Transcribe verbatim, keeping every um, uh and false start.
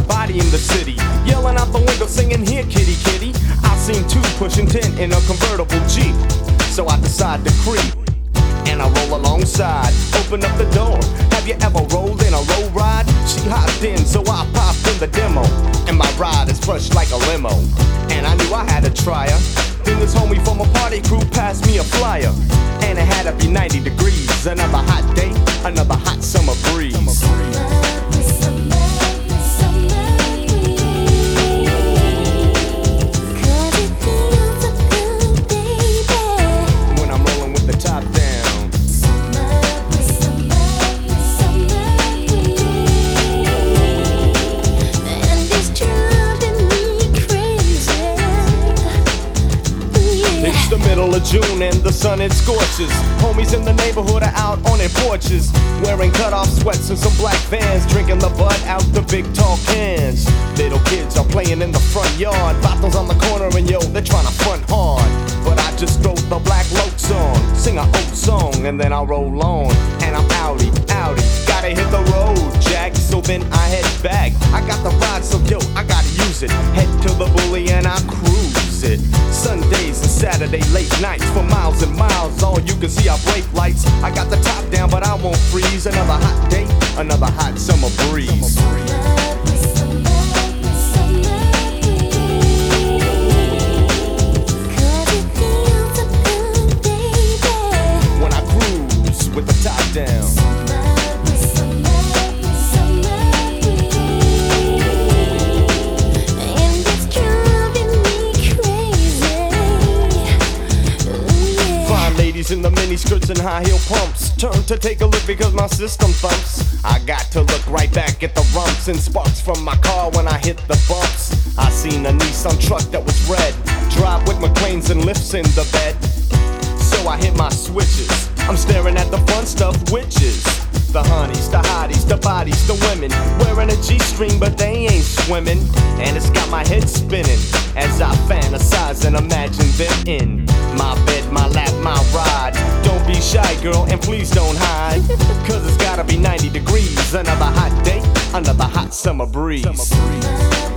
body in the city, yelling out the window singing, "Here kitty kitty." I seen two pushing ten in a convertible Jeep, so I decide to creep, and I roll alongside, open up the door. Have you ever rolled in a low ride? She hopped in, so I popped in the demo, and my ride is fresh like a limo, and I knew I had to try her. Then this homie from a party crew passed me a flyer, and it had to be ninety degrees. Another hot day, another hot summer breeze. When I'm rolling with the top down. It's the middle of June and the sun it scorches. Homies in the neighborhood are out on their porches, wearing cut-off sweats and some black Vans, drinking the bud out the big tall cans. Little kids are playing in the front yard, bottles on the corner, and yo, they're trying to front hard. But I just throw the Black Lokes on, sing a old song, and then I roll on. And I'm outie, outie, gotta hit the road, Jack. So then I head back. I got the ride, so yo, I gotta use it. Head to the bully and I cruise it. Sundays and Saturday late nights for miles and miles. All you can see are brake lights. I got the top down, but I won't freeze. Another hot day, another hot summer breeze. When I cruise with the top down. Ladies in the mini skirts and high heel pumps turn to take a look because my system thumps. I got to look right back at the rumps and sparks from my car when I hit the bumps. I seen a Nissan truck that was red, drive with McLean's and lifts in the bed. So I hit my switches, I'm staring at the fun stuff, witches. The honeys, the hotties, the bodies, the women wearing a G-string but they ain't swimming. And it's got my head spinning as I fantasize and imagine them in my bed, my lap, my ride. Don't be shy, girl, and please don't hide, cause it's gotta be ninety degrees. Another hot day, another hot summer breeze. Summer breeze.